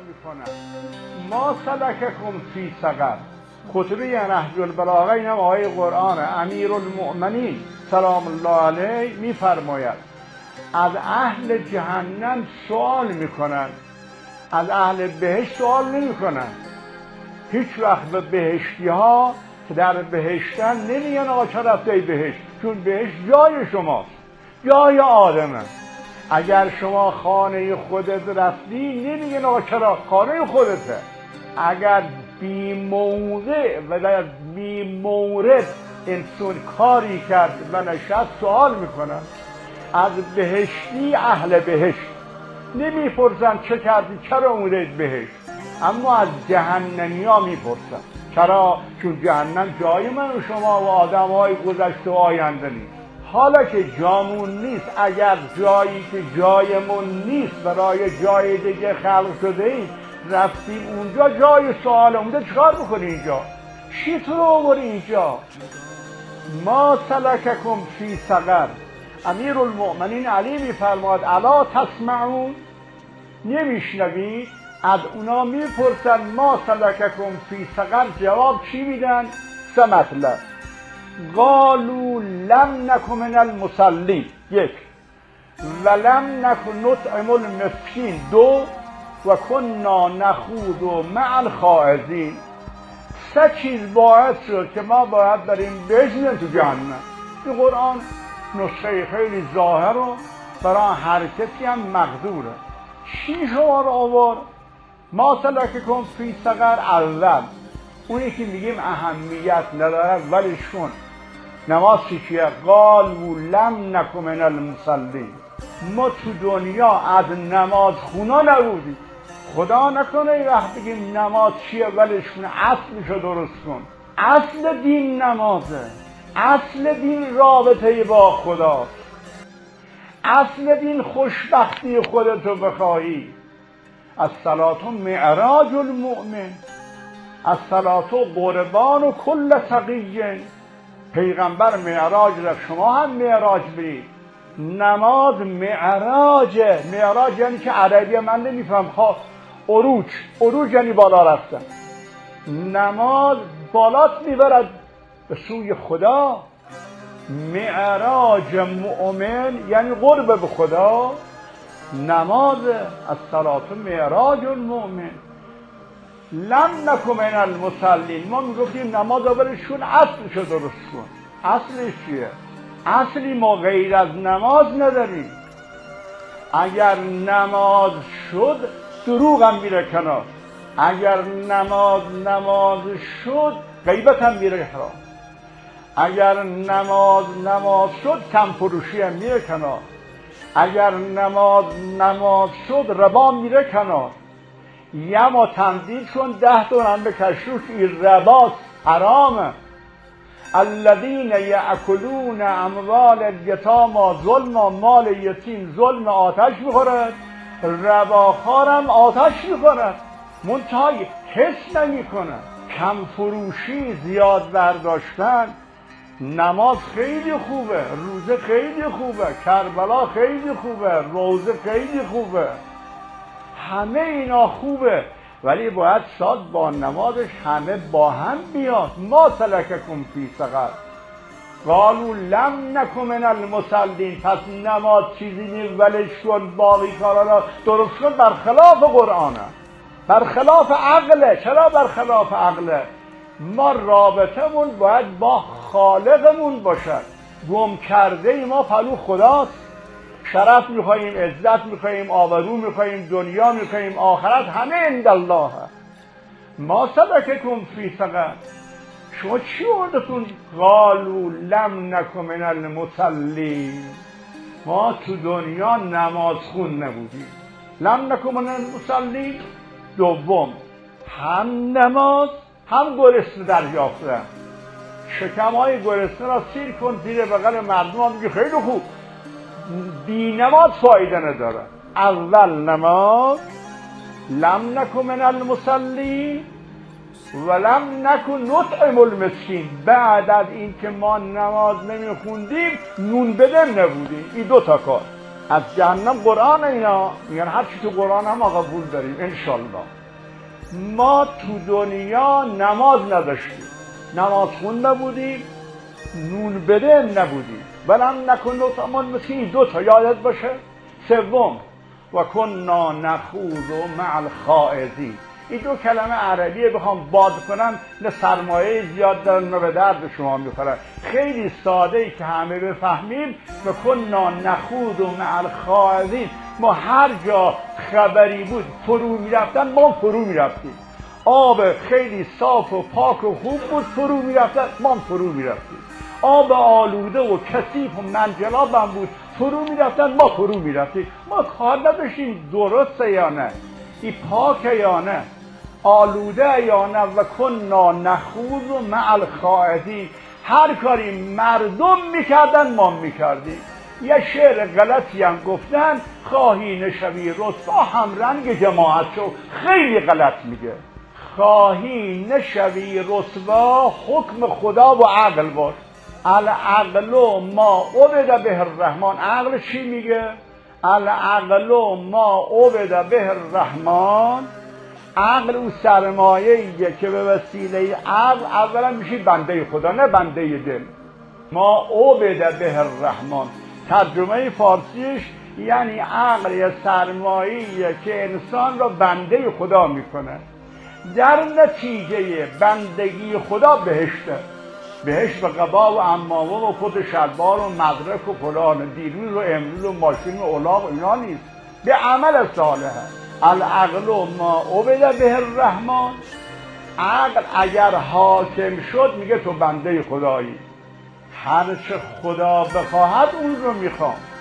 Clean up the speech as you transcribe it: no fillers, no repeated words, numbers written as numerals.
میکنن. ما سلککم فی سقر. خطبه نهج البلاغه اینم آیه قرآن. امیرالمؤمنین سلام الله علیه میفرماید از اهل جهنم سوال میکنن، از اهل بهشت سوال نمیکنن. هیچ وقت به بهشتی ها که در بهشتن نمیگن آقا چرا رفتی بهشت، چون بهشت جای شماست، جای آدمه. اگر شما خانه خودت رفتی نمیگن آقا چرا، خانه خودته. اگر بی موضع و در بی مورد انسان کاری کرد و نشست سوال میکنن. از بهشتی اهل بهشت نمیپرسن چه کردی چرا اومدید بهشت، اما از جهنمی ها میپرسن چرا، چون جهنم جای من و شما و آدم های گذشته و آینده نیست. حالا که جامون نیست، اگر جایی که جایمون نیست برای جای دیگه خلق شده ایم رفتیم اونجا جای سوال اونجا چکار بکنی اینجا، چی تو رو آوری اینجا؟ ما سلککم فی سقر. امیرالمؤمنین علی میفرماد الا تسمعون، نمیشنوید؟ از اونا میپرسن ما سلککم فی سقر، جواب چی میدن؟ سه مطلب. قالوا لم نکن من المصلین، یک، ولم نکن نطعم المسکین، دو، و کنا نخوض مع الخائضین. سه چیز باعث شد که ما باید بریم بشینیم تو جهنم. این قرآن نسخه خیلی ظاهر و برای هر کسی هم مقدوره. چی شما رو آورد؟ ما سلککم فی سقر، اول اونی که میگیم اهمیت نداره ولی شون نماز چیه؟ قالوا لم نکن من المصلین. ما تو دنیا از نماز خونا نبودیم. خدا نکنه این وقت بگیم نماز چیه ولی شون اصلشو درست کن. اصل دین نمازه، اصل دین رابطه با خداست، اصل دین خوشبختی خودتو بخواهی. الصلاة معراج المؤمن، الصلاة قربان و کل تقی. پیغمبر معراج رفت، شما هم معراج برید. نماز معراجه. معراج یعنی که عربی من نمیفهم، خواه عروج، عروج یعنی بالا رفتن. نماز بالات میبرد به سوی خدا. معراج مؤمن یعنی قرب به خدا. نماز الصلاة معراج المؤمن. لم نکن من المصلین. ما میگفتیم نماز اولشون اصلشو درست کن. اصلش چیه؟ اصلی ما غیر از نماز نداریم. اگر نماز شد دروغ هم میره کنار. اگر نماز شد غیبت هم میره کنار. اگر نماز شد کم فروشی هم میره کنار. اگر نماز شد ربا میره کنار. یه ما تنظیر کن 10 دونم بکشوش، این رباست، حرامه. الذین یأکلون اموال الیتامی ظلما، مال یتیم ظلم آتش میخورد، رباخوارم آتش میخورد. منتهای حس نمی کنه. کم فروشی، زیاد برداشتن. نماز خیلی خوبه، روزه خیلی خوبه، کربلا خیلی خوبه، روزه خیلی خوبه، همه اینا خوبه، ولی باید شاد با نمازش همه با هم بیاد. ما سلککم فی سقر قالوا لم نکن من المصلین. پس نماز چیزی نیست ولش کن، باقی کارا را درست کن. برخلاف قرآنه، برخلاف عقله. چرا برخلاف عقله؟ ما رابطمون باید با خالقمون باشد. گم کرده ای ما پلو خداست. شرف میخواییم، عزت میخواییم، آبرو میخواییم، دنیا میخواییم، آخرت همه عند الله. ما سلککم فی سقر. شما چی آوردتون؟ قالوا لم نکن من المصلین. ما تو دنیا نماز خون نبودیم. لم نکن من المصلین. دوم، هم نماز هم گرسنه دریافتن. شکمهای گرسنه را سیر کن زیر بغل مردم ها، میگه خیلی خوب. بی نماز فایده نداره. اول نماز، لم نکن من المصلین و لم نکن نطعم المسکین. بعد از این که ما نماز نمیخوندیم نون بدم نبودیم. این 2 تا کار. از جهنم قرآن اینا میگن هر چی تو قرآن هم قبول داریم انشالله. ما تو دنیا نماز نداشتیم، نماز خون نبودیم، نون بده نبودیم. ولم نکن نطعم المسکین، دو تا یادت باشه. سوم و کنا نخوض مع الخائضین. این دو کلمه عربیه بخوام باد کنم نه سرمایه زیاد دارن نه به درد شما میخورن. خیلی ساده ای که همه بفهمیم. و کنا نخوض مع الخائضین، ما هر جا خبری بود فرو میرفتن ما فرو میرفتیم. آب خیلی صاف و پاک و خوب بود فرو میرفتن ما فرو میرفتیم. آب آلوده و کثیف و منجلاب هم بود فرو میرفتن ما فرو میرفتیم. ما کار نداشتیم درسته یا نه، این پاکه یا نه، آلوده یا نه. و کنا نخوض مع الخائضین، هر کاری مردم میکردن ما میکردیم. یه شعر غلطی هم گفتن، خواهی نشوی رسوا هم رنگ جماعت شو. خیلی غلط میگه. خواهی نشوی رسوا حکم خدا و عقل باش. العقل ما عبد به الرحمن. عقل چی میگه؟ العقل ما عبد به الرحمن. عقل اون سرمایه‌ایه که به وسیله عقل اولا میشی بنده خدا نه بنده دل. ما عبد به الرحمن ترجمه فارسیش یعنی عقل یه سرمایه‌ایه که انسان را بنده خدا میکنه. در نتیجه بندگی خدا بهشته. بهشت و قبا و عمامه و کت شلوار و مدرک و فلان دیروز و امروز و ماشین و الاغ اینا نیست، به عمل صالحه. العقل ما عبد به الرحمن. عقل اگر حاکم شد میگه تو بنده خدایی، هر چه خدا بخواهد اون رو میخوام.